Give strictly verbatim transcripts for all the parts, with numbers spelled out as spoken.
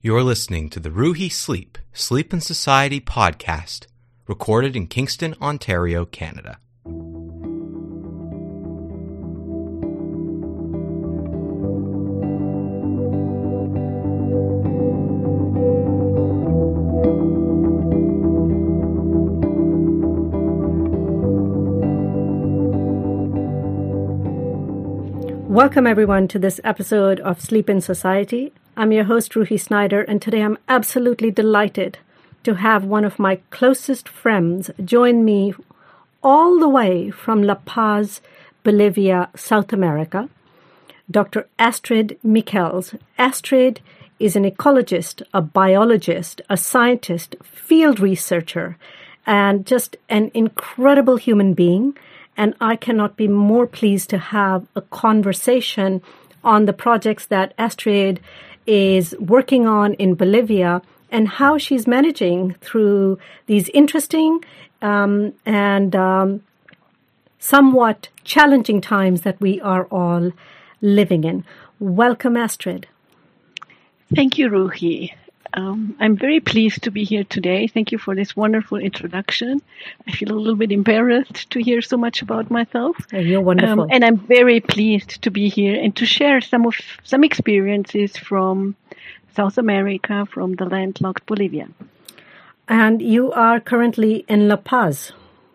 You're listening to the Ruhi Sleep, Sleep and Society podcast, recorded in Kingston, Ontario, Canada. Welcome, everyone, to this episode of Sleep in Society. I'm your host, Ruhi Snyder, and today I'm absolutely delighted to have one of my closest friends join me all the way from La Paz, Bolivia, South America, Doctor Astrid Michels. Astrid is an ecologist, a biologist, a scientist, field researcher, and just an incredible human being. And I cannot be more pleased to have a conversation on the projects that Astrid is working on in Bolivia and how she's managing through these interesting um, and um, somewhat challenging times that we are all living in. Welcome, Astrid. Thank you, Ruhi. Um, I'm very pleased to be here today. Thank you for this wonderful introduction. I feel a little bit embarrassed to hear so much about myself. Oh, you're wonderful. Um, and I'm very pleased to be here and to share some of some experiences from South America, from the landlocked Bolivia. And you are currently in La Paz.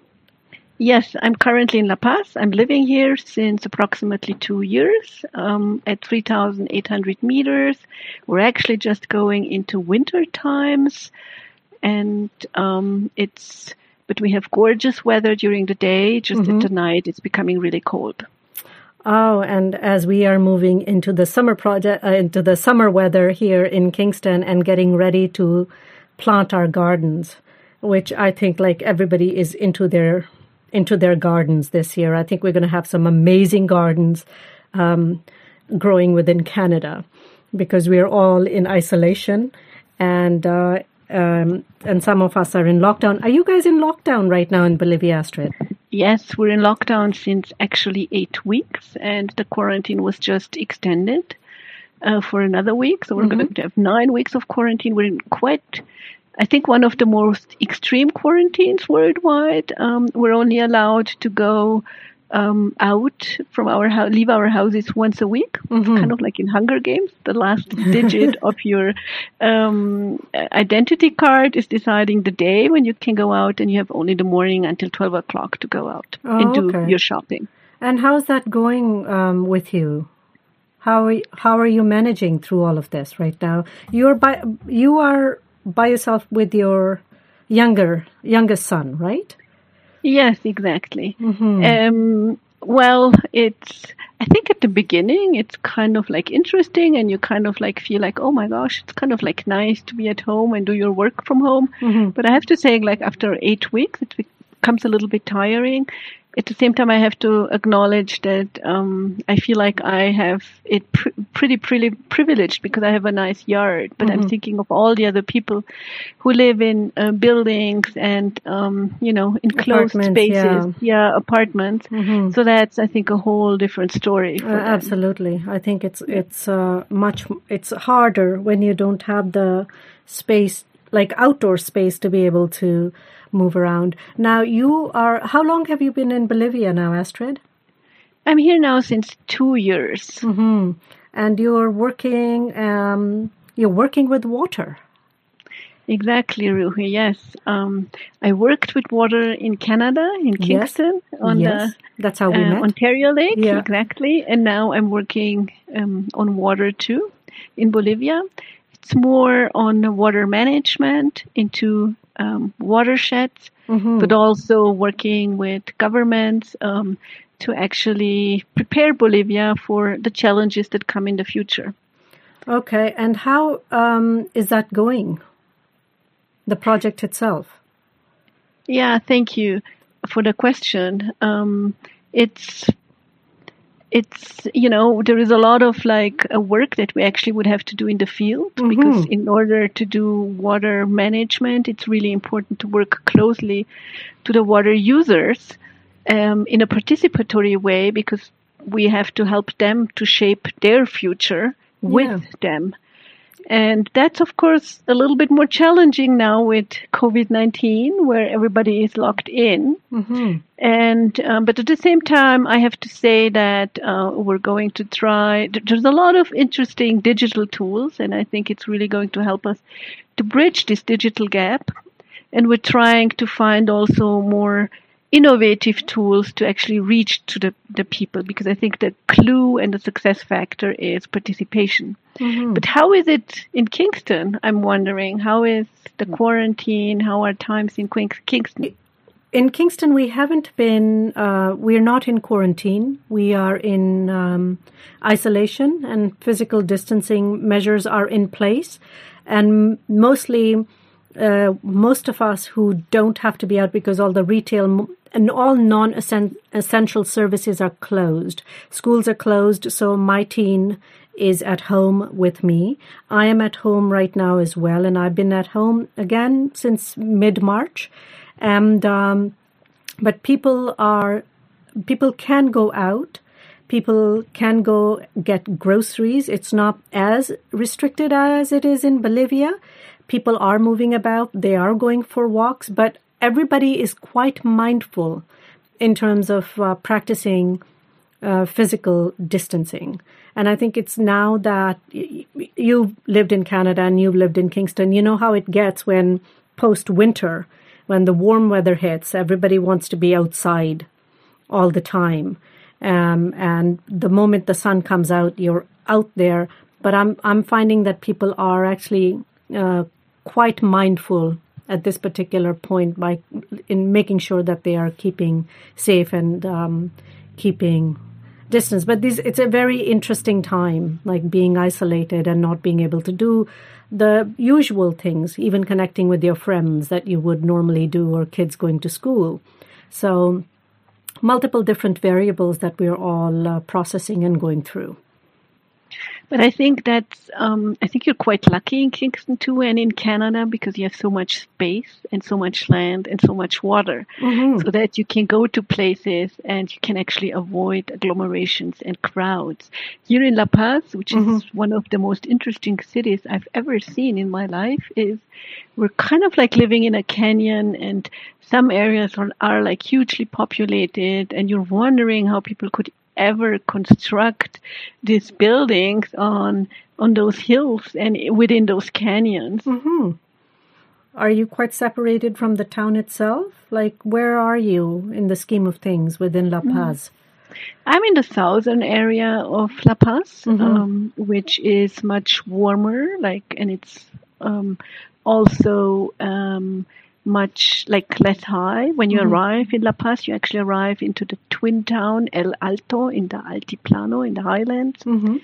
Yes, I'm currently in La Paz. I'm living here since approximately two years um, at three thousand eight hundred meters. We're actually just going into winter times, and um, it's but we have gorgeous weather during the day. Just mm-hmm. at the night, it's becoming really cold. Oh, and as we are moving into the summer project, uh, into the summer weather here in Kingston, and getting ready to plant our gardens, which I think like everybody is into their into their gardens this year. I think we're going to have some amazing gardens um, growing within Canada because we're all in isolation and uh, um, and some of us are in lockdown. Are you guys in lockdown right now in Bolivia, Astrid? Yes, we're in lockdown since actually eight weeks and the quarantine was just extended uh, for another week. So we're mm-hmm. going to have nine weeks of quarantine. We're in quite... I think one of the most extreme quarantines worldwide. Um, we're only allowed to go um, out from our house, leave our houses once a week. Mm-hmm. It's kind of like in Hunger Games. The last digit of your um, identity card is deciding the day when you can go out, and you have only the morning until twelve o'clock to go out oh, and do okay. your shopping. And how's that going um, with you? How are, how are you managing through all of this right now? You're by you are. by yourself with your younger youngest son, right? Yes, exactly. Mm-hmm. Um, well, it's, I think at the beginning, it's kind of like interesting and you kind of like feel like, oh my gosh, it's kind of like nice to be at home and do your work from home. Mm-hmm. But I have to say, like after eight weeks, it becomes a little bit tiring. At the same time, I have to acknowledge that um, I feel like I have it pr- pretty, pretty privileged because I have a nice yard. But mm-hmm. I'm thinking of all the other people who live in uh, buildings and, um, you know, enclosed spaces. Yeah, yeah apartments. Mm-hmm. So that's, I think, a whole different story. For uh, absolutely. I think it's it's uh, much, it's harder when you don't have the space, like outdoor space to be able to move around. Now you are, how long have you been in Bolivia now, Astrid? I'm here now since two years. Mm-hmm. And you're working, um, you're working with water. Exactly, Ruhi, yes. Um, I worked with water in Canada, in Kingston, yes. on yes. the That's how we uh, met. Ontario Lake, yeah. exactly. And now I'm working um, on water too in Bolivia. It's more on water management into um, watersheds, mm-hmm. but also working with governments um, to actually prepare Bolivia for the challenges that come in the future. Okay, and how um, is that going, the project itself? Yeah, thank you for the question. Um, it's... It's, you know, there is a lot of like a work that we actually would have to do in the field mm-hmm. because in order to do water management, it's really important to work closely to the water users um, in a participatory way because we have to help them to shape their future with yeah. them. And that's, of course, a little bit more challenging now with COVID nineteen, where everybody is locked in. Mm-hmm. And um, but at the same time, I have to say that uh, we're going to try. There's a lot of interesting digital tools, and I think it's really going to help us to bridge this digital gap. And we're trying to find also more innovative tools to actually reach to the, the people, because I think the clue and the success factor is participation. Mm-hmm. But how is it in Kingston? I'm wondering, how is the quarantine? How are times in Kingston? In Kingston, we haven't been, uh, we're not in quarantine. We are in um, isolation, and physical distancing measures are in place. And mostly, uh, most of us who don't have to be out because all the retail and all non-essential services are closed. Schools are closed, so my teen is at home with me. I am at home right now as well, and I've been at home again since mid-March. And um, but people are people can go out. People can go get groceries. It's not as restricted as it is in Bolivia. People are moving about. They are going for walks, but everybody is quite mindful in terms of uh, practicing uh, physical distancing. And I think it's now that y- you've lived in Canada and you've lived in Kingston, you know how it gets when post-winter, when the warm weather hits, everybody wants to be outside all the time. Um, and the moment the sun comes out, you're out there. But I'm I'm finding that people are actually uh, quite mindful at this particular point by in making sure that they are keeping safe and um, keeping distance. But this it's a very interesting time, like being isolated and not being able to do the usual things, even connecting with your friends that you would normally do, or kids going to school. So multiple different variables that we're all uh, processing and going through. But I think that's, um, I think you're quite lucky in Kingston too, and in Canada, because you have so much space and so much land and so much water, Mm-hmm. so that you can go to places and you can actually avoid agglomerations and crowds. Here in La Paz, which Mhm. is one of the most interesting cities I've ever seen in my life, is we're kind of like living in a canyon, and some areas are, are like hugely populated, and you're wondering how people could ever construct these buildings on on those hills and within those canyons. Mm-hmm. Are you quite separated from the town itself? Like, where are you in the scheme of things within La Paz? I'm in the southern area of La Paz, Mhm. um, which is much warmer, like, and it's um, also um, much like less high. When you Mhm. arrive in La Paz, you actually arrive into the twin town El Alto in the Altiplano, in the highlands, Mm-hmm.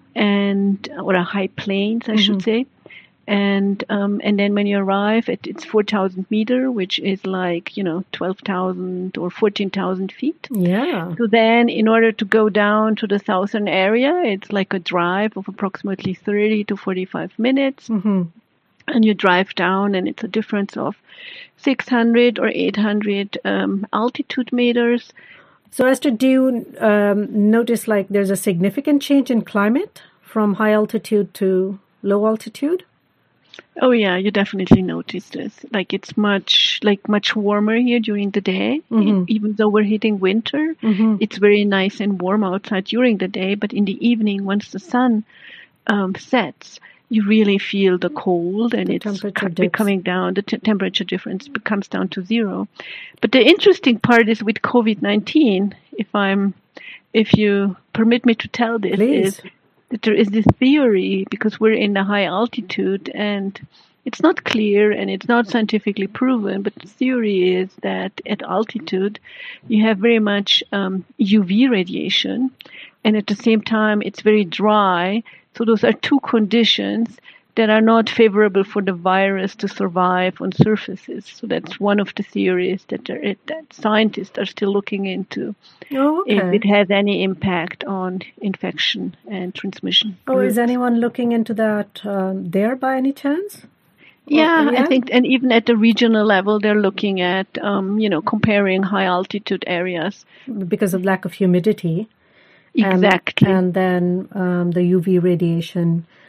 and or a high plains, I should Mhm. say. And um, and then when you arrive, at, it's four thousand meter, which is like, you know, twelve thousand or fourteen thousand feet. Yeah. So then, in order to go down to the southern area, it's like a drive of approximately thirty to forty-five minutes. Mm-hmm. And you drive down, and it's a difference of six hundred or eight hundred um, altitude meters. So, Esther, do you um, notice like there's a significant change in climate from high altitude to low altitude? Oh yeah, you definitely notice this. Like it's much like much warmer here during the day. Mhm. E- even though we're hitting winter, Mhm. it's very nice and warm outside during the day. But in the evening, once the sun um, sets, you really feel the cold, and The it's temperature co- dips. becoming down. The t- temperature difference becomes down to zero. But the interesting part is with COVID nineteen. If I'm, if you permit me to tell this, Please. is that there is this theory, because we're in a high altitude, and it's not clear and it's not scientifically proven, but the theory is that at altitude you have very much um, U V radiation, and at the same time it's very dry. So those are two conditions that are not favorable for the virus to survive on surfaces. So that's one of the theories that, there, that scientists are still looking into. Oh, If okay. it has any impact on infection and transmission. Oh, is routes. anyone looking into that um, there by any chance? Yeah, yeah? I think, and even at the regional level, they're looking at, um, you know, comparing high altitude areas. Because of lack of humidity. And- Exactly. And, then um, the U V radiation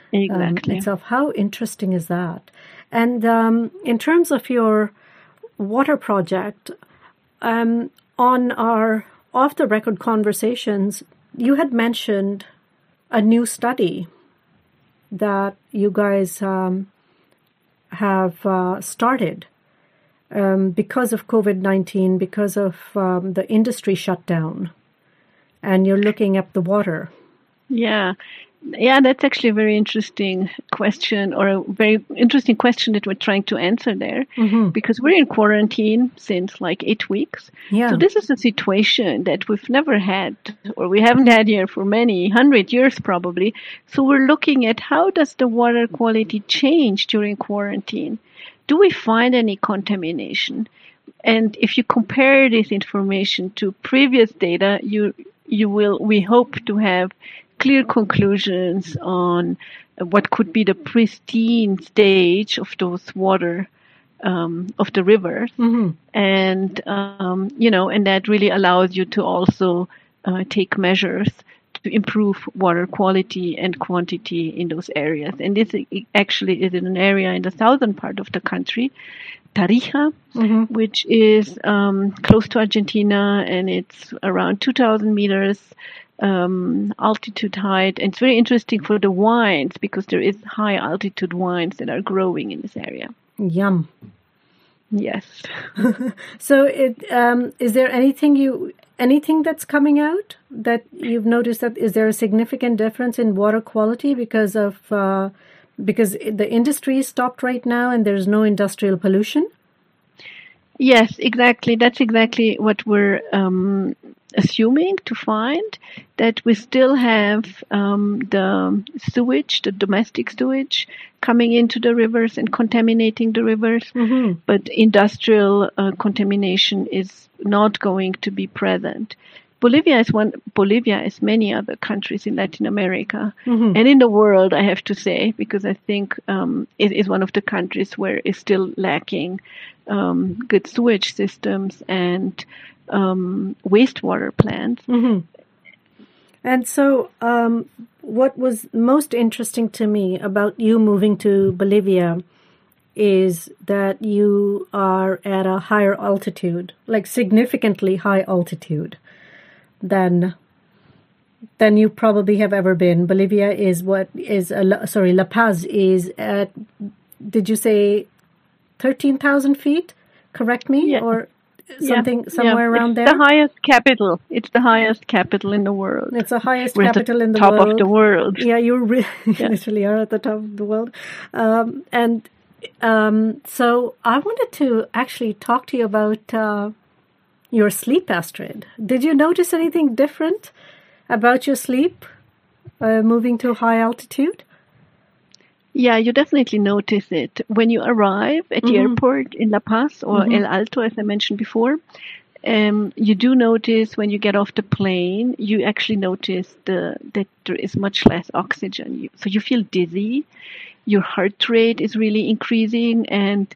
exactly. um, itself. How interesting is that? And um, in terms of your water project, um, on our off-the-record conversations, you had mentioned a new study that you guys um, have uh, started um, because of COVID nineteen, because of um, the industry shutdown, and you're looking at the water. Yeah. Yeah, that's actually a very interesting question, or a very interesting question that we're trying to answer there, mm-hmm. because we're in quarantine since like eight weeks. Yeah. So this is a situation that we've never had, or we haven't had here for many hundred years probably. So we're looking at how does the water quality change during quarantine? Do we find any contamination? And if you compare this information to previous data, you you will we hope to have clear conclusions on what could be the pristine stage of those water, um, of the rivers. Mm-hmm. And, um, you know, and that really allows you to also uh, take measures to improve water quality and quantity in those areas. And this actually is in an area in the southern part of the country, Tarija, mm-hmm. which is um, close to Argentina, and it's around two thousand meters Um, altitude height. And it's very interesting for the wines because there is high altitude wines that are growing in this area. Yum. Yes. So, it um, is there anything you anything that's coming out that you've noticed that is there a significant difference in water quality because of uh, because the industry is stopped right now and there's no industrial pollution? Yes, exactly. That's exactly what we're um, assuming to find, that we still have um, the sewage, the domestic sewage, coming into the rivers and contaminating the rivers, mm-hmm. but industrial uh, contamination is not going to be present. Bolivia is one. Bolivia is many other countries in Latin America mm-hmm. and in the world, I have to say, because I think um, it is one of the countries where it's still lacking um, good sewage systems and um, wastewater plants. Mm-hmm. And so, um, what was most interesting to me about you moving to Bolivia is that you are at a higher altitude, like significantly high altitude than than you probably have ever been. Bolivia is what is a, sorry, La Paz is at, did you say thirteen thousand feet? Correct me, yeah. or something yeah. somewhere yeah. around it's there. The highest capital. It's the highest capital in the world. It's the highest We're capital the in the top world. of the world. Yeah, you re- yeah. literally are at the top of the world. Um, and um, so I wanted to actually talk to you about uh, your sleep, Astrid. Did you notice anything different about your sleep uh, moving to high altitude? Yeah, you definitely notice it. When you arrive at the mm-hmm. airport in La Paz or mm-hmm. El Alto, as I mentioned before, um, you do notice when you get off the plane, you actually notice the that there is much less oxygen. You, so you feel dizzy, your heart rate is really increasing, and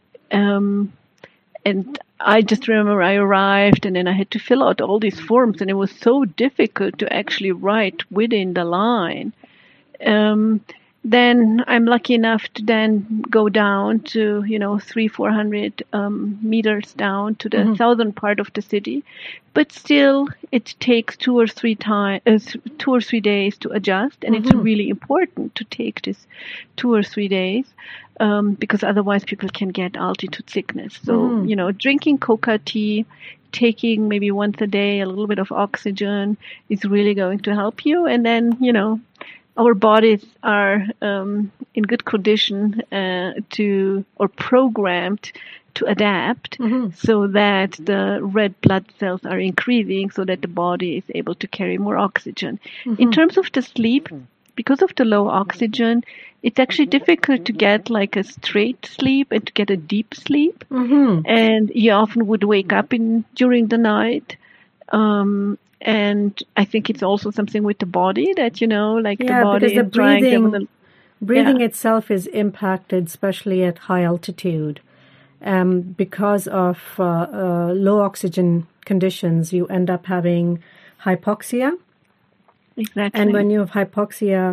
um, and I just remember I arrived and then I had to fill out all these forms, and it was so difficult to actually write within the line. Um, Then I'm lucky enough to then go down to, you know, three, four hundred um, meters down to the mm-hmm. southern part of the city. But still, it takes two or three time, uh, two or three days to adjust. And mm-hmm. it's really important to take this two or three days um, because otherwise people can get altitude sickness. So, mm-hmm. you know, drinking coca tea, taking maybe once a day a little bit of oxygen is really going to help you. And then, you know, our bodies are um, in good condition uh, to, or programmed to adapt mm-hmm. so that the red blood cells are increasing so that the body is able to carry more oxygen. Mm-hmm. In terms of the sleep, because of the low oxygen, it's actually difficult to get like a straight sleep and to get a deep sleep. Mm-hmm. And you often would wake up in during the night. Um, And I think it's also something with the body that, you know, like yeah, the body because the is trying breathing, to... breathing yeah. itself is impacted, especially at high altitude. Um, because of uh, uh, low oxygen conditions, you end up having hypoxia. Exactly. And when you have hypoxia,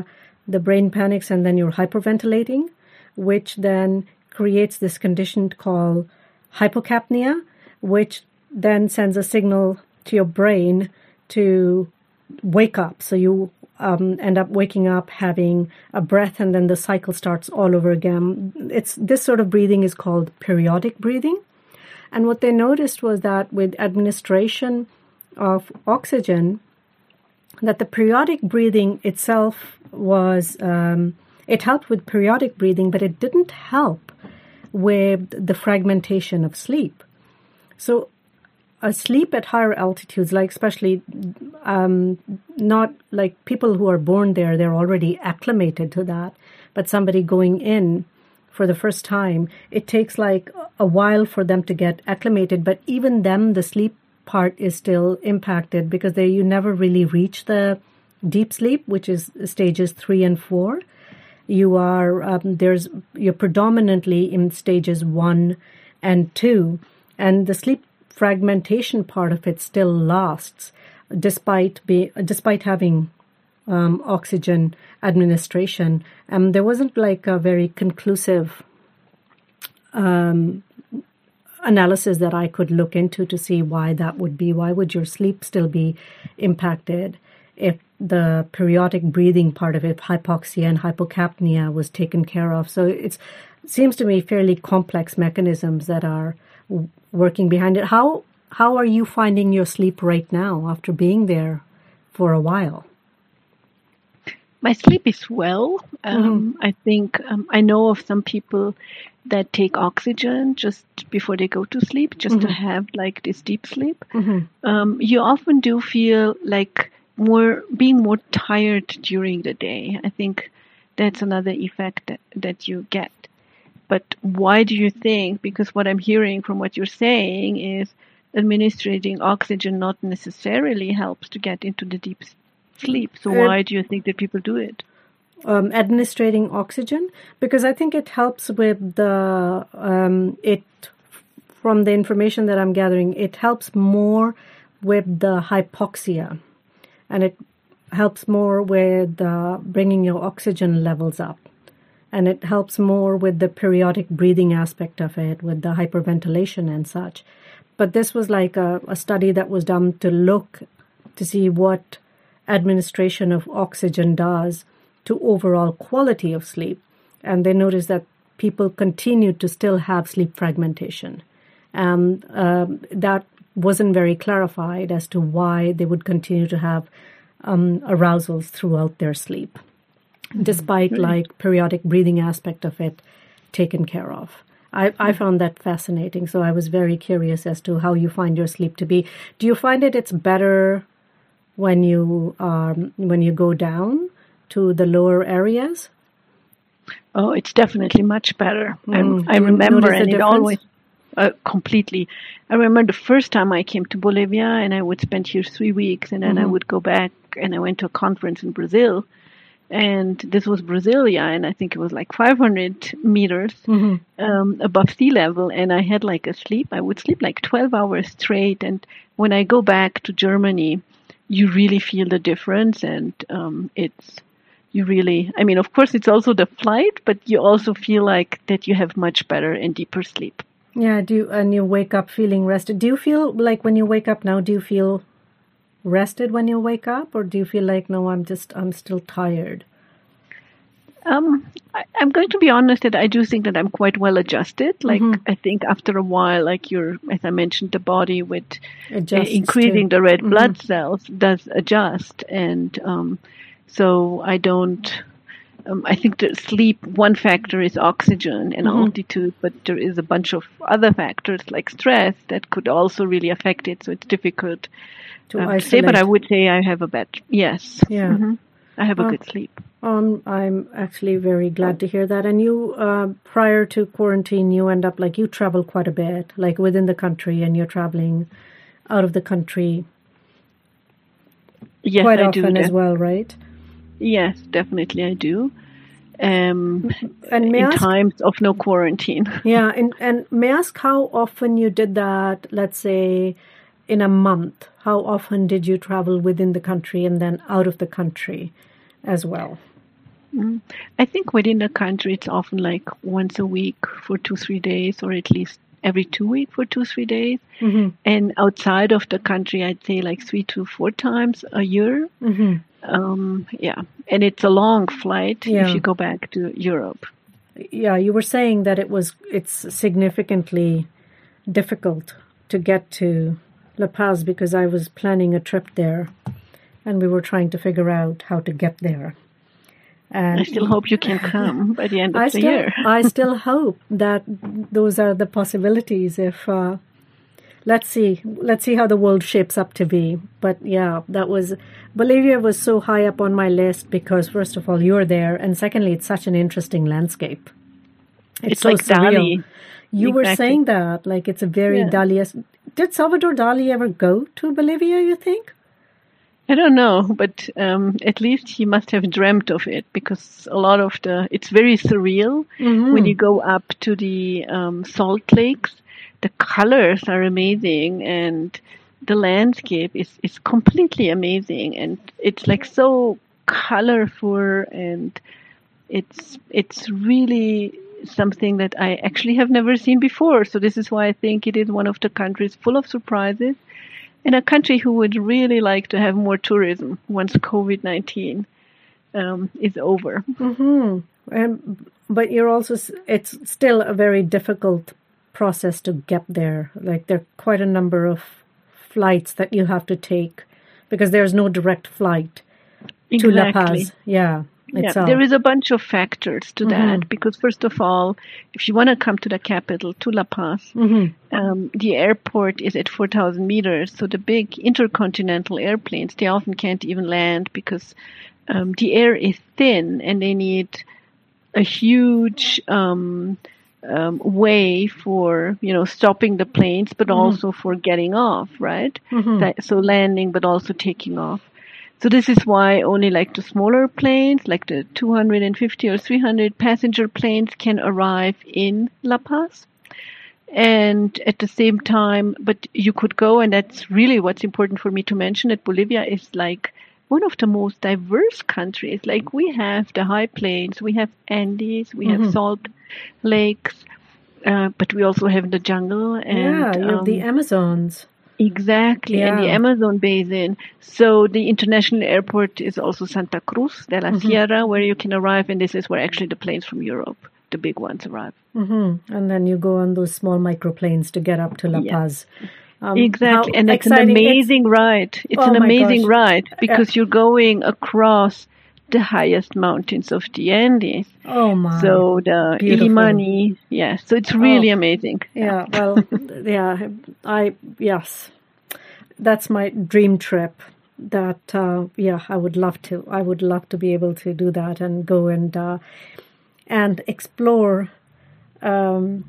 the brain panics and then you're hyperventilating, which then creates this condition called hypocapnia, which then sends a signal to your brain to wake up. So you um, end up waking up, having a breath, and then the cycle starts all over again. It's this sort of breathing is called periodic breathing. And what they noticed was that with administration of oxygen, that the periodic breathing itself was, um, it helped with periodic breathing, but it didn't help with the fragmentation of sleep. So a sleep at higher altitudes, like especially um, not like people who are born there, they're already acclimated to that. But somebody going in for the first time, it takes like a while for them to get acclimated. But even them, the sleep part is still impacted because they you never really reach the deep sleep, which is stages three and four. You are um, there's you're predominantly in stages one and two, and the sleep fragmentation part of it still lasts, despite be despite having um, oxygen administration. Um, there wasn't like a very conclusive um, analysis that I could look into to see why that would be. Why would your sleep still be impacted if the periodic breathing part of it, hypoxia and hypocapnia, was taken care of? So it seems to me fairly complex mechanisms that are working behind it. How how are you finding your sleep right now after being there for a while? My sleep is well. Um, mm-hmm. I think um, I know of some people that take oxygen just before they go to sleep, just mm-hmm. to have like this deep sleep. Mm-hmm. Um, you often do feel like more being more tired during the day. I think that's another effect that, that you get. But why do you think? Because what I'm hearing from what you're saying is administering oxygen not necessarily helps to get into the deep sleep. So uh, why do you think that people do it? Um, administrating oxygen? Because I think it helps with the, um, it, from the information that I'm gathering, it helps more with the hypoxia. And it helps more with uh, bringing your oxygen levels up. And it helps more with the periodic breathing aspect of it, with the hyperventilation and such. But this was like a, a study that was done to look to see what administration of oxygen does to overall quality of sleep. And they noticed that people continued to still have sleep fragmentation. And um, that wasn't very clarified as to why they would continue to have um, arousals throughout their sleep, despite right. like periodic breathing aspect of it taken care of. I, I found that fascinating. So I was very curious as to how you find your sleep to be. Do you find it it's better when you um, when you go down to the lower areas? Oh, it's definitely much better. Mm. I, I remember, and it always uh, completely. I remember the first time I came to Bolivia, and I would spend here three weeks, and then mm-hmm. I would go back, and I went to a conference in Brazil. And this was Brasilia, and I think it was like five hundred meters mm-hmm. um, above sea level. And I had like a sleep. I would sleep like twelve hours straight. And when I go back to Germany, you really feel the difference. And um, it's, you really, I mean, of course, it's also the flight, but you also feel like that you have much better and deeper sleep. Yeah. Do you, and you wake up feeling rested. Do you feel like when you wake up now, do you feel rested when you wake up, or do you feel like, no, I'm just, I'm still tired? Um, I, I'm going to be honest that I do think that I'm quite well adjusted. Like, mm-hmm. I think after a while, like you're, as I mentioned, the body with uh, increasing to, the red mm-hmm. blood cells does adjust. And um, so I don't, um, I think that sleep, one factor is oxygen and mm-hmm. altitude, but there is a bunch of other factors like stress that could also really affect it. So it's difficult to um, say, but I would say I have a better, yes. Yeah. Mm-hmm. I have a uh, good sleep. Um, I'm actually very glad to hear that. And you, uh, prior to quarantine, you end up like you travel quite a bit, like within the country, and you're traveling out of the country yes, quite I often do, as well, right? Yes, definitely I do. Um, and may in ask, times of no quarantine. Yeah, and, and may I ask how often you did that, let's say, in a month? How often did you travel within the country and then out of the country as well? Mm. I think within the country, it's often like once a week for two, three days, or at least every two weeks for two, three days. Mm-hmm. And outside of the country, I'd say like three to four times a year. Mm-hmm. Um, yeah. And it's a long flight Yeah. if you go back to Europe. Yeah, you were saying that it was it's significantly difficult to get to La Paz because I was planning a trip there, and we were trying to figure out how to get there. And I still hope you can come by the end of I the still, year. I still hope that those are the possibilities. If uh, let's see, let's see how the world shapes up to be. But yeah, that was Bolivia was so high up on my list because first of all you're there, and secondly it's such an interesting landscape. It's, It's so like surreal. Dali. You were Exactly. saying that like it's a very Yeah. Dali. Did Salvador Dali ever go to Bolivia? You think? I don't know, but um, at least he must have dreamt of it, because a lot of the, it's very surreal Mm-hmm. when you go up to the um, salt lakes. The colors are amazing, and the landscape is, is completely amazing, and it's like so colorful, and it's it's really something that I actually have never seen before. So this is why I think it is one of the countries full of surprises, and a country who would really like to have more tourism once COVID nineteen um, is over. Mm-hmm. And but you're also s- it's still a very difficult process to get there. Like there are quite a number of flights that you have to take because there's no direct flight to La Paz. Yeah. Yeah, itself. there is a bunch of factors to Mhm. that, because first of all, if you want to come to the capital, to La Paz, Mhm. um, the airport is at four thousand meters. So the big intercontinental airplanes, they often can't even land because um, the air is thin, and they need a huge um, um, way for, you know, stopping the planes, but also for getting off, right? Mhm. That, so landing, but also taking off. So this is why only like the smaller planes, like the two hundred fifty or three hundred passenger planes, can arrive in La Paz. And at the same time, but you could go, and that's really what's important for me to mention, that Bolivia is like one of the most diverse countries. Like we have the high plains, we have Andes, we have salt lakes, uh, but we also have the jungle. And, yeah, you have the um, Amazons. Exactly, and the Yeah. Amazon basin. So the international airport is also Santa Cruz de la Sierra, where you can arrive, and this is where actually the planes from Europe, the big ones, arrive. Hmm. And then you go on those small microplanes to get up to La Yeah. Paz. Um, Exactly, how and it's an exciting. amazing ride. It's Oh an my amazing gosh. ride because you're going across the highest mountains of the Andes. Oh my. So the Beautiful. Illimani, yeah. So it's really Oh. amazing. Yeah, well, yeah, I, yes, that's my dream trip. That, uh, yeah, I would love to. I would love to be able to do that and go and, uh, and explore, um,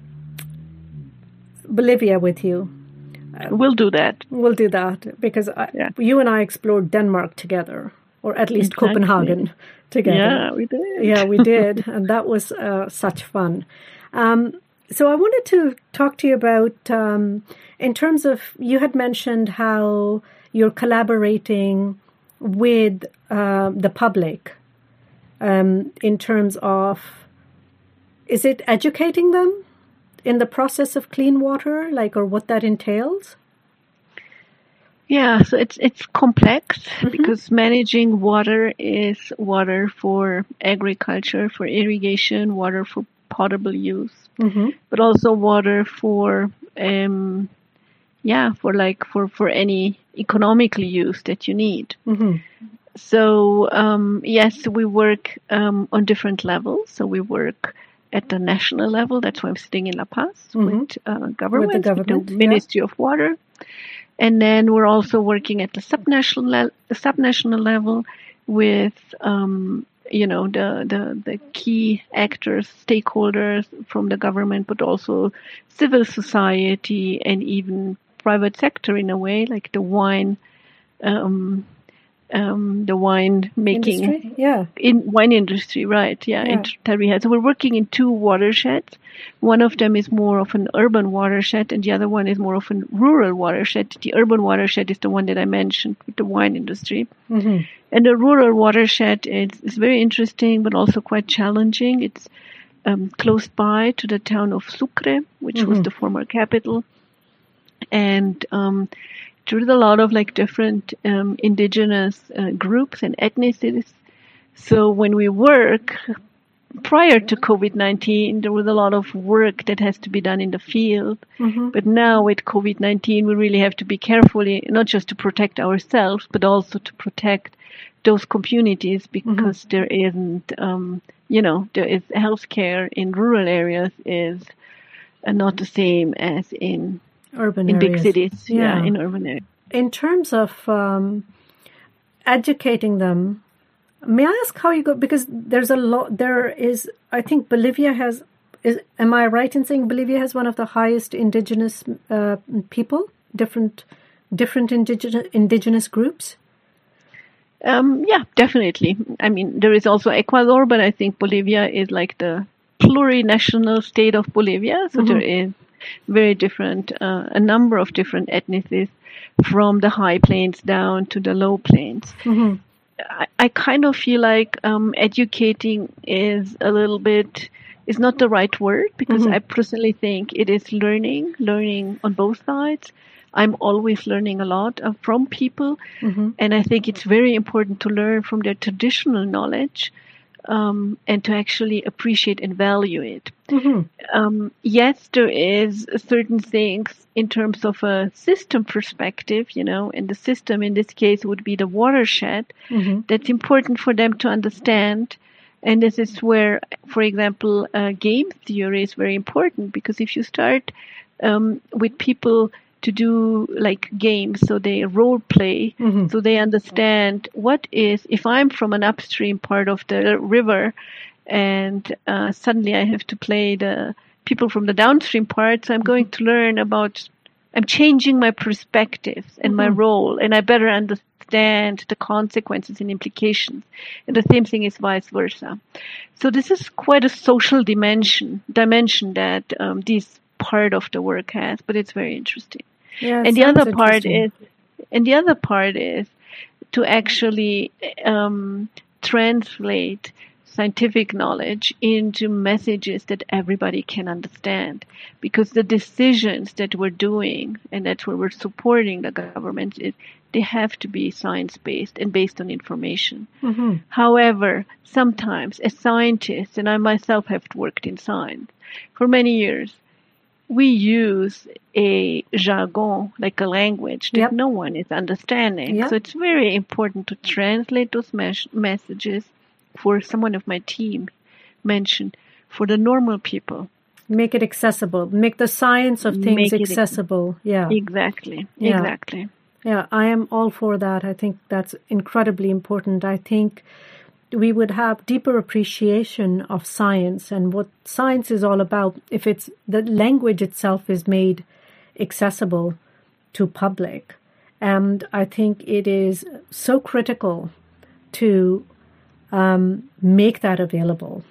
Bolivia with you. We'll do that. We'll do that because I, Yeah. you and I explored Denmark together, or at least Exactly. Copenhagen together. Yeah, we did. Yeah, we did, and that was uh, such fun. Um, so I wanted to talk to you about, um, in terms of, you had mentioned how you're collaborating with uh, the public um, in terms of, is it educating them in the process of clean water, like, or what that entails? Yeah, so it's it's complex because managing water is water for agriculture, for irrigation, water for potable use, Mm-hmm. but also water for um, yeah, for like for for any economical use that you need. Mm-hmm. So um, yes, we work um, on different levels. So we work at the national level. That's why I'm sitting in La Paz with uh, government, with government, the yeah. Ministry of Water. And then we're also working at the subnational le- subnational level with, um, you know, the, the, the key actors, stakeholders from the government, but also civil society and even private sector in a way, like the wine um, um, the wine making industry? Yeah. in wine industry, right? Yeah, Yeah. in Tarija. So we're working in two watersheds. One of them is more of an urban watershed, and the other one is more of a rural watershed. The urban watershed is the one that I mentioned with the wine industry. Mm-hmm. And the rural watershed is, is very interesting, but also quite challenging. It's um, close by to the town of Sucre, which Mm-hmm. was the former capital. And um, there's a lot of like different um, indigenous uh, groups and ethnicities. So when we work, prior to COVID nineteen, there was a lot of work that has to be done in the field. Mm-hmm. But now with COVID nineteen, we really have to be carefully, not just to protect ourselves, but also to protect those communities, because mm-hmm. there isn't, um, you know, there is healthcare in rural areas is uh, not the same as in urban in areas. big cities. Yeah. yeah, in urban areas. In terms of um, educating them, may I ask how you go? Because there's a lot. There is, I think, Bolivia has. Is am I right in saying Bolivia has one of the highest indigenous uh, people, different, different indigenous indigenous groups? Um, yeah, definitely. I mean, there is also Ecuador, but I think Bolivia is like the plurinational state of Bolivia. So mm-hmm. there is very different, uh, a number of different ethnicities from the high plains down to the low plains. Mm-hmm. I, I kind of feel like um, educating is a little bit, is not the right word, because mm-hmm. I personally think it is learning, learning on both sides. I'm always learning a lot uh, from people, mm-hmm. and I think it's very important to learn from their traditional knowledge um, and to actually appreciate and value it. Mm-hmm. Um, yes, there is certain things in terms of a system perspective, you know, and the system in this case would be the watershed. Mm-hmm. That's important for them to understand. And this is where, for example, uh, game theory is very important, because if you start um, with people to do like games, so they role play, mm-hmm. so they understand what is, if I'm from an upstream part of the river and uh, suddenly I have to play the people from the downstream part, so I'm going to learn about, I'm changing my perspectives and mm-hmm. my role, and I better understand the consequences and implications. And the same thing is vice versa. So this is quite a social dimension, dimension that um, this part of the work has, but it's very interesting. Yeah, and the other part is, and the other part is to actually um, translate scientific knowledge into messages that everybody can understand, because the decisions that we're doing and that's where we're supporting the government is they have to be science-based and based on information. Mm-hmm. However, sometimes as scientists, and I myself have worked in science for many years, we use a jargon, like a language that yep. no one is understanding. Yep. So it's very important to translate those mes- messages for someone of my team mentioned, for the normal people. Make it accessible. Make the science of things Make accessible. It, yeah. Exactly. Yeah. Exactly. Yeah, I am all for that. I think that's incredibly important. I think we would have deeper appreciation of science and what science is all about if it's the language itself is made accessible to public. And I think it is so critical to um, make that available.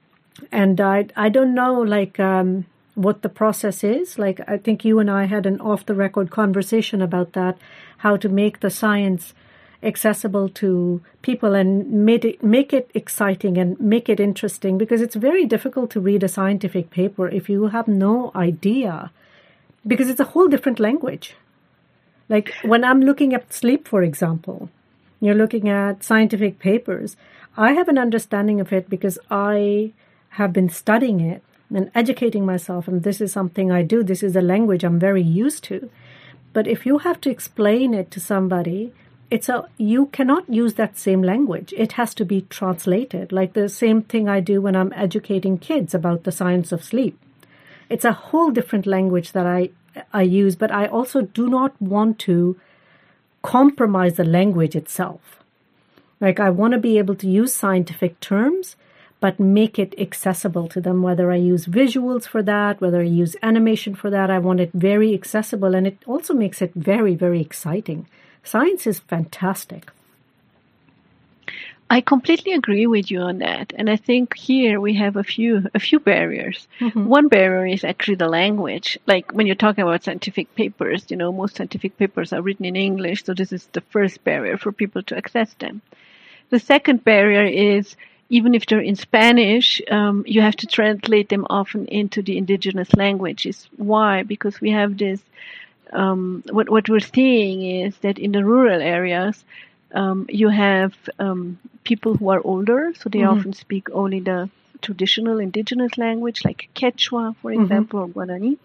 And I I don't know like um, what the process is. Like I think you and I had an off-the-record conversation about that, how to make the science accessible to people and make it, make it exciting and make it interesting, because it's very difficult to read a scientific paper if you have no idea, because it's a whole different language. Like when I'm looking at sleep, for example, you're looking at scientific papers, I have an understanding of it because I have been studying it and educating myself, and this is something I do. This is a language I'm very used to. But if you have to explain it to somebody, It's a you cannot use that same language. It has to be translated, like the same thing I do when I'm educating kids about the science of sleep. It's a whole different language that I I use, but I also do not want to compromise the language itself. Like I want to be able to use scientific terms, but make it accessible to them, whether I use visuals for that, whether I use animation for that. I want it very accessible, and it also makes it very, very exciting. Science is fantastic. I completely agree with you on that. And I think here we have a few a few barriers. Mm-hmm. One barrier is actually the language. Like when you're talking about scientific papers, you know, most scientific papers are written in English, so this is the first barrier for people to access them. The second barrier is even if they're in Spanish, um, you have to translate them often into the indigenous languages. Why? Because we have this, um, what, what we're seeing is that in the rural areas, um, you have um, people who are older, so they mm-hmm. often speak only the traditional indigenous language, like Quechua, for example, mm-hmm. or Guarani.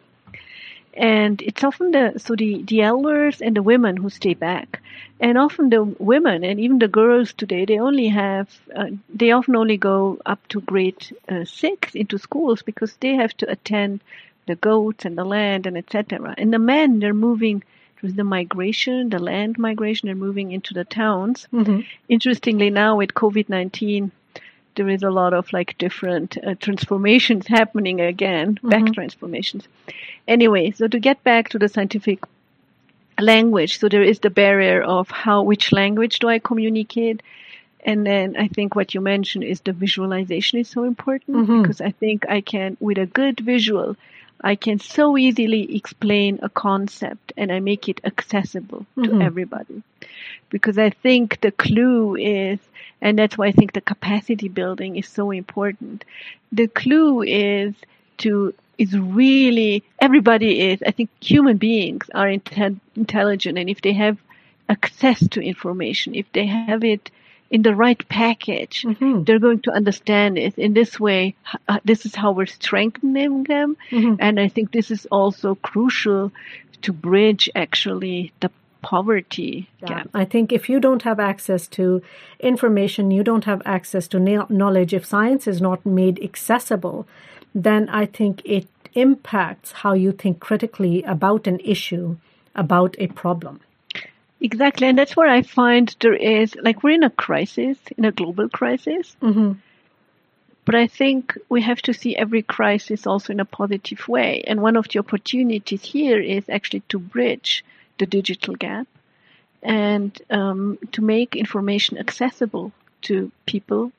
And it's often the, so the, the elders and the women who stay back. And often the women and even the girls today, they only have, uh, they often only go up to grade uh, six into schools because they have to attend the goats and the land and et cetera. And the men, they're moving through the migration, the land migration, they're moving into the towns. Mm-hmm. Interestingly, now with COVID nineteen, there is a lot of like different uh, transformations happening again, mm-hmm. back transformations. Anyway, so to get back to the scientific language, so there is the barrier of how, which language do I communicate? And then I think what you mentioned is the visualization is so important mm-hmm. because I think I can, with a good visual, I can so easily explain a concept and I make it accessible mm-hmm. to everybody. Because I think the clue is, and that's why I think the capacity building is so important. The clue is to, is really, everybody is, I think human beings are inte- intelligent, and if they have access to information, if they have it in the right package, mm-hmm. they're going to understand it. In this way, uh, this is how we're strengthening them. Mm-hmm. And I think this is also crucial to bridge actually the poverty yeah. gap. I think if you don't have access to information, you don't have access to na- knowledge, if science is not made accessible, then I think it impacts how you think critically about an issue, about a problem. Exactly. And that's where I find there is, like we're in a crisis, in a global crisis. Mm-hmm. But I think we have to see every crisis also in a positive way. And one of the opportunities here is actually to bridge the digital gap and um, to make information accessible to people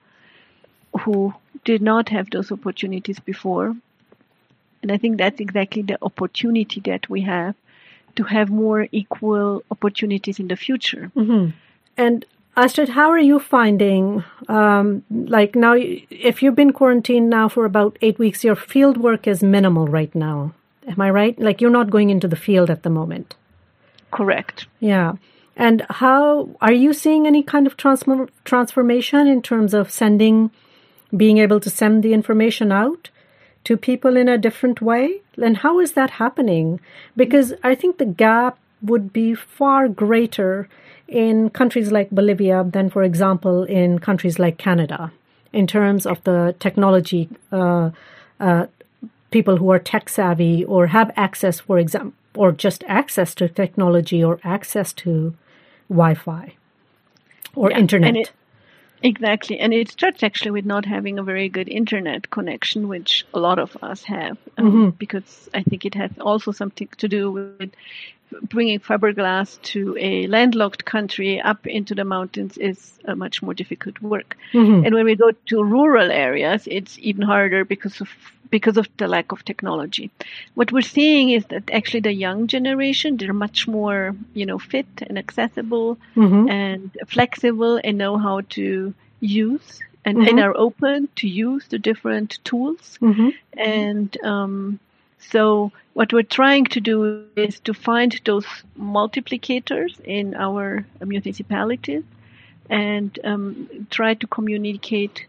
who did not have those opportunities before. And I think that's exactly the opportunity that we have to have more equal opportunities in the future. Mm-hmm. And Astrid, how are you finding, um, like now, if you've been quarantined now for about eight weeks, your field work is minimal right now. Am I right? Like you're not going into the field at the moment. Correct. Yeah. And how, are you seeing any kind of transform, transformation in terms of sending, being able to send the information out to people in a different way? And how is that happening? Because I think the gap would be far greater in countries like Bolivia than, for example, in countries like Canada, in terms of the technology, uh, uh, people who are tech savvy or have access, for example, or just access to technology or access to Wi-Fi or yeah, internet. And it, exactly. And it starts actually with not having a very good internet connection, which a lot of us have, um, mm-hmm. because I think it has also something to do with bringing fiberglass to a landlocked country up into the mountains is a much more difficult work. Mm-hmm. And when we go to rural areas, it's even harder because of because of the lack of technology. What we're seeing is that actually the young generation, they're much more, you know, fit and accessible mm-hmm. and flexible and know how to use and, mm-hmm. and are open to use the different tools. Mm-hmm. And um, so what we're trying to do is to find those multiplicators in our municipalities and um, try to communicate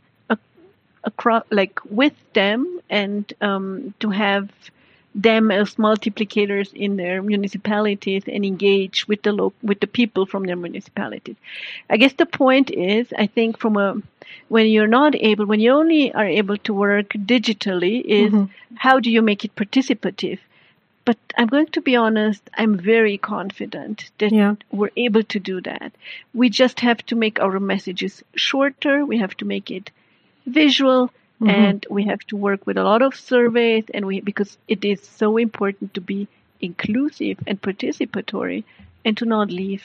across, like with them, and um, to have them as multiplicators in their municipalities and engage with the lo- with the people from their municipalities. I guess the point is, I think from a when you're not able, when you only are able to work digitally, is mm-hmm. how do you make it participative? But I'm going to be honest, I'm very confident that yeah. we're able to do that. We just have to make our messages shorter. We have to make it visual, mm-hmm. and we have to work with a lot of surveys, and we because it is so important to be inclusive and participatory and to not leave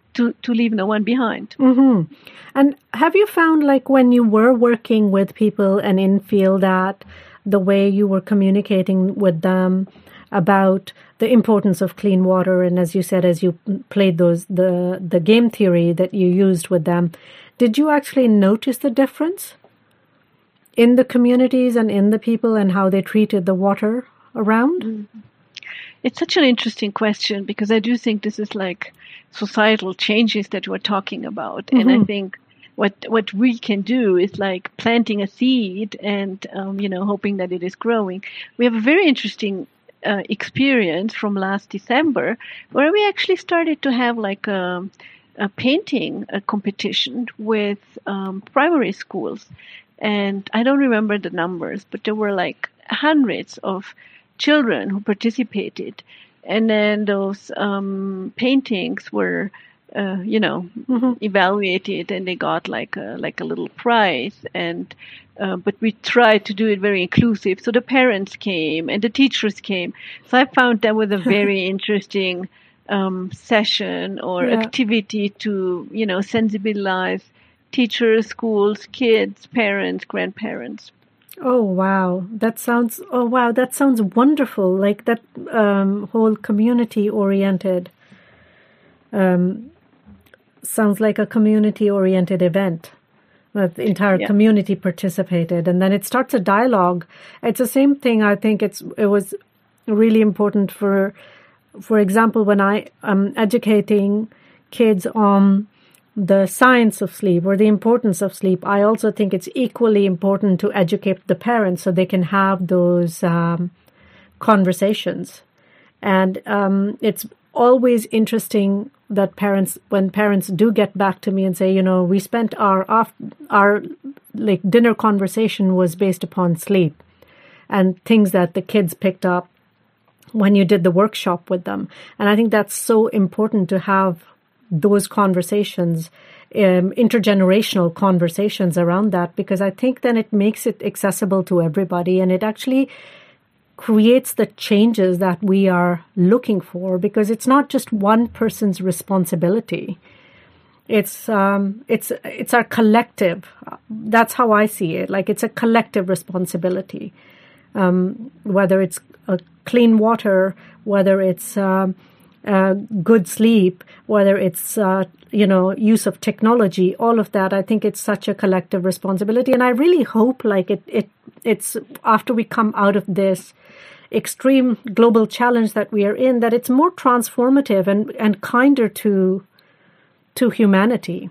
to, to leave no one behind. Mm-hmm. And have you found, like, when you were working with people and in field, that the way you were communicating with them about the importance of clean water, and as you said, as you played those the the game theory that you used with them, did you actually notice the difference in the communities and in the people and how they treated the water around? Mm-hmm. It's such an interesting question, because I do think this is like societal changes that we're talking about. Mm-hmm. And I think what what we can do is like planting a seed and, um, you know, hoping that it is growing. We have a very interesting uh, experience from last December where we actually started to have like a, a painting a competition with um, primary schools. And I don't remember the numbers, but there were like hundreds of children who participated, and then those um, paintings were, uh, you know, mm-hmm. evaluated, and they got like a like a little prize. And uh, but we tried to do it very inclusive, so the parents came and the teachers came. So I found that was a very interesting um, session or yeah. activity to, you know, sensibilize teachers, schools, kids, parents, grandparents. Oh, wow. That sounds, oh, wow, that sounds wonderful. Like that um, whole community-oriented, um, sounds like a community-oriented event. That the entire yeah. community participated. And then it starts a dialogue. It's the same thing. I think it's it was really important for, for example, when I am educating kids on the science of sleep or the importance of sleep, I also think it's equally important to educate the parents so they can have those um, conversations. And um, it's always interesting that parents, when parents do get back to me and say, you know, we spent our off, our like dinner conversation was based upon sleep and things that the kids picked up when you did the workshop with them. And I think that's so important to have those conversations, um, intergenerational conversations around that, because I think then it makes it accessible to everybody, and it actually creates the changes that we are looking for, because it's not just one person's responsibility. It's um, it's it's our collective. That's how I see it. Like it's a collective responsibility. Um, whether it's uh, clean water, whether it's um, Uh, good sleep, whether it's, uh, you know, use of technology, all of that, I think it's such a collective responsibility. And I really hope like it, it, it's after we come out of this extreme global challenge that we are in, that it's more transformative and, and kinder to, to humanity,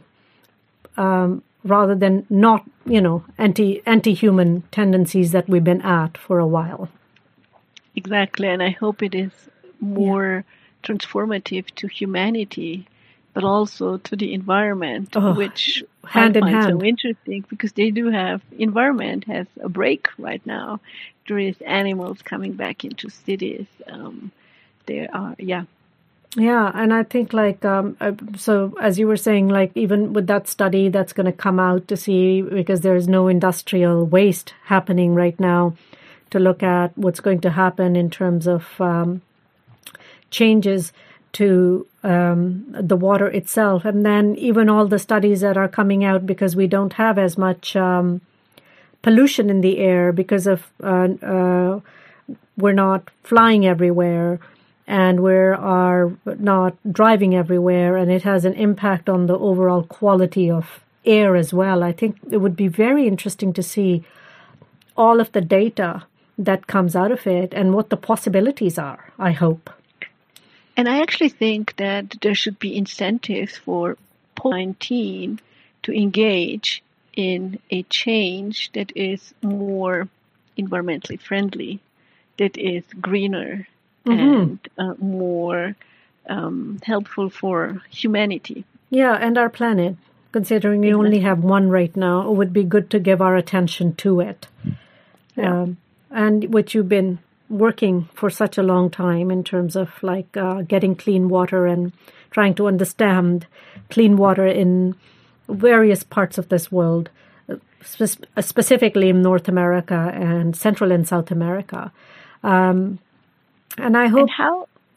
um, rather than not, you know, anti, anti-human tendencies that we've been at for a while. Exactly. And I hope it is more yeah. transformative to humanity, but also to the environment, oh, which hand I in find hand. so interesting, because they do have, environment has a break right now. There is animals coming back into cities. Um, there are, yeah. Yeah, and I think like, um, so as you were saying, like even with that study that's going to come out to see, because there's no industrial waste happening right now, to look at what's going to happen in terms of um, changes to um, the water itself. And then even all the studies that are coming out, because we don't have as much um, pollution in the air, because of uh, uh, we're not flying everywhere, and we are not driving everywhere, and it has an impact on the overall quality of air as well. I think it would be very interesting to see all of the data that comes out of it and what the possibilities are, I hope. And I actually think that there should be incentives for post nineteen to engage in a change that is more environmentally friendly, that is greener, mm-hmm. and uh, more um, helpful for humanity. Yeah, and our planet, considering we exactly. only have one right now, it would be good to give our attention to it. Yeah. Um, and which you've been working for such a long time in terms of like uh, getting clean water and trying to understand clean water in various parts of this world, spe- specifically in North America and Central and South America. Um, and I hope... And how...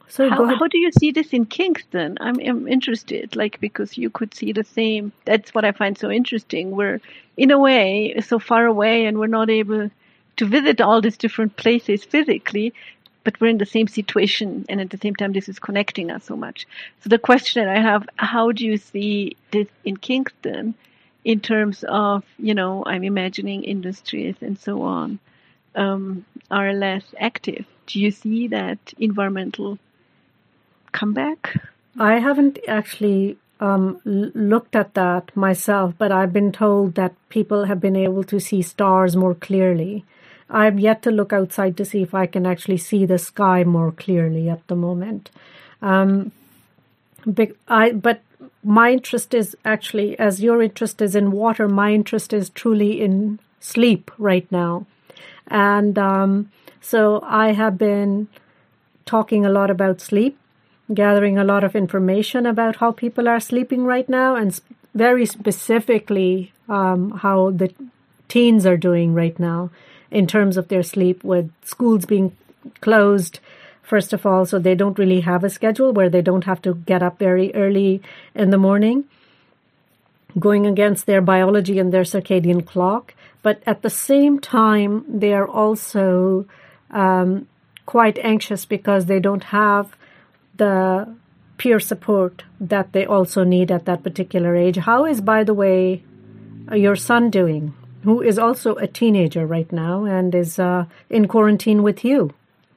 So how, go ahead. how do you see this in Kingston? I'm, I'm interested, like, because you could see the same. That's what I find so interesting. We're, in a way, so far away and we're not able to visit all these different places physically, but we're in the same situation. And at the same time, this is connecting us so much. So the question I have, how do you see this in Kingston in terms of, you know, I'm imagining industries and so on, um, are less active? Do you see that environmental comeback? I haven't actually um, l- looked at that myself, but I've been told that people have been able to see stars more clearly. I've yet to look outside to see if I can actually see the sky more clearly at the moment. Um, big, I, but my interest is actually, as your interest is in water, my interest is truly in sleep right now. And um, so I have been talking a lot about sleep, gathering a lot of information about how people are sleeping right now, and sp- very specifically um, how the teens are doing right now in terms of their sleep, with schools being closed, first of all, so they don't really have a schedule where they don't have to get up very early in the morning, going against their biology and their circadian clock. But at the same time, they are also um, quite anxious because they don't have the peer support that they also need at that particular age. How is, by the way, your son doing, who is also a teenager right now and is uh, in quarantine with you?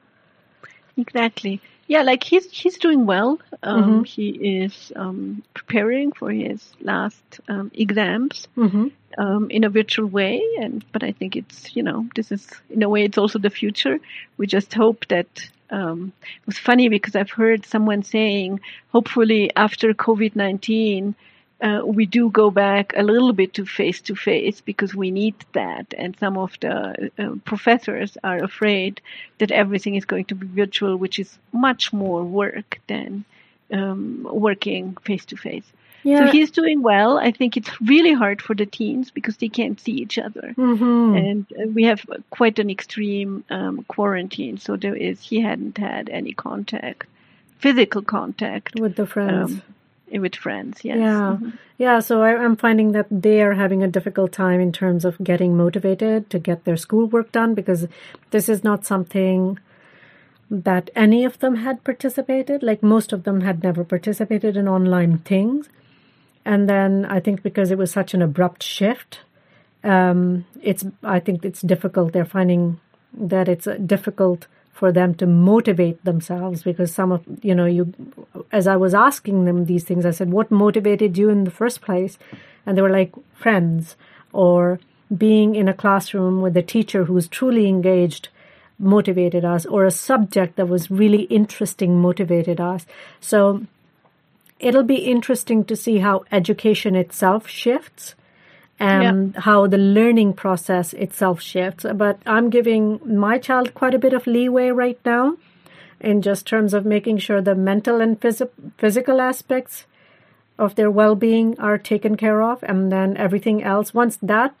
Exactly. Yeah, like he's he's doing well. Um, Mm-hmm. He is um, preparing for his last um, exams Mm-hmm. um, in a virtual way, and but I think it's, you know, this is, in a way, it's also the future. We just hope that. Um, it was funny because I've heard someone saying, hopefully after COVID nineteen, uh, we do go back a little bit to face to face because we need that. And some of the uh, professors are afraid that everything is going to be virtual, which is much more work than um, working face to face. Yeah. So he's doing well. I think it's really hard for the teens because they can't see each other. Mm-hmm. And uh, we have quite an extreme um, quarantine. So there is, he hadn't had any contact, physical contact With the friends. um, with friends. Yes. Yeah. Mhm. Yeah. So I, I'm finding that they are having a difficult time in terms of getting motivated to get their schoolwork done, because this is not something that any of them had participated. Like, most of them had never participated in online things. And then I think because it was such an abrupt shift, um, it's I think it's difficult. They're finding that it's uh, difficult for them to motivate themselves, because some of, you know, you, as I was asking them these things, I said, what motivated you in the first place? And they were like, friends, or being in a classroom with a teacher who's truly engaged motivated us, or a subject that was really interesting motivated us. So it'll be interesting to see how education itself shifts and yeah. how the learning process itself shifts. But I'm giving my child quite a bit of leeway right now in just terms of making sure the mental and phys- physical aspects of their well-being are taken care of. And then everything else, once that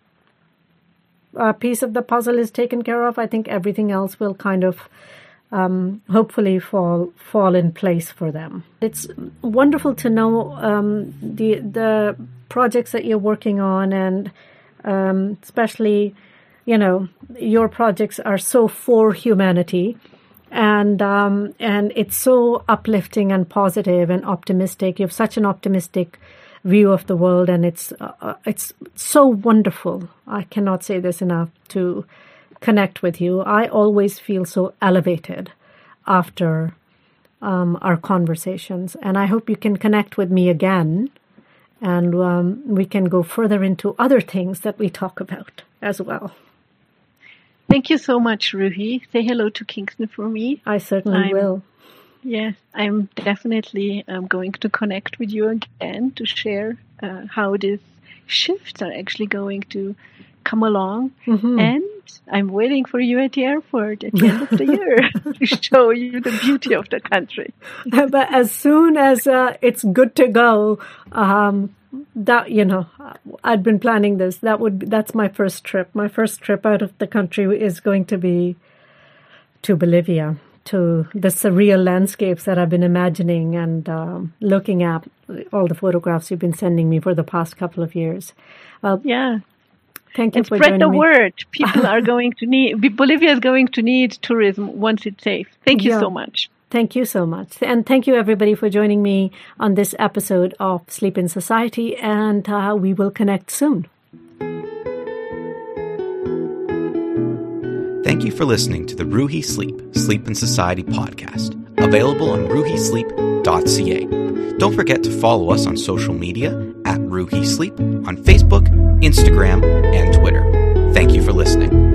uh, piece of the puzzle is taken care of, I think everything else will kind of Um, hopefully fall fall in place for them. It's wonderful to know um, the the projects that you're working on, and um, especially, you know, your projects are so for humanity, and um, and it's so uplifting and positive and optimistic. You have such an optimistic view of the world, and it's uh, it's so wonderful. I cannot say this enough to connect with you. I always feel so elevated after um, our conversations, and I hope you can connect with me again, and um, we can go further into other things that we talk about as well. Thank you so much, Ruhi. Say hello to Kingston for me. I certainly I'm, will. Yes, I'm definitely um, going to connect with you again to share uh, how these shifts are actually going to come along. Mm-hmm. And I'm waiting for you at the airport at the end of the year to show you the beauty of the country. But as soon as uh, it's good to go, um, that, you know, I'd been planning this. That would be, that's my first trip. My first trip out of the country is going to be to Bolivia, to the surreal landscapes that I've been imagining and um, looking at all the photographs you've been sending me for the past couple of years. Well, yeah. Thank you and for spread the me. word. People are going to need, Bolivia is going to need tourism once it's safe. Thank you yeah. so much. Thank you so much. And thank you, everybody, for joining me on this episode of Sleep in Society. And uh, we will connect soon. Thank you for listening to the Ruhi Sleep, Sleep in Society podcast, available on ruhi sleep dot c a. Don't forget to follow us on social media at Ruhi Sleep on Facebook, Instagram, and Twitter. Thank you for listening.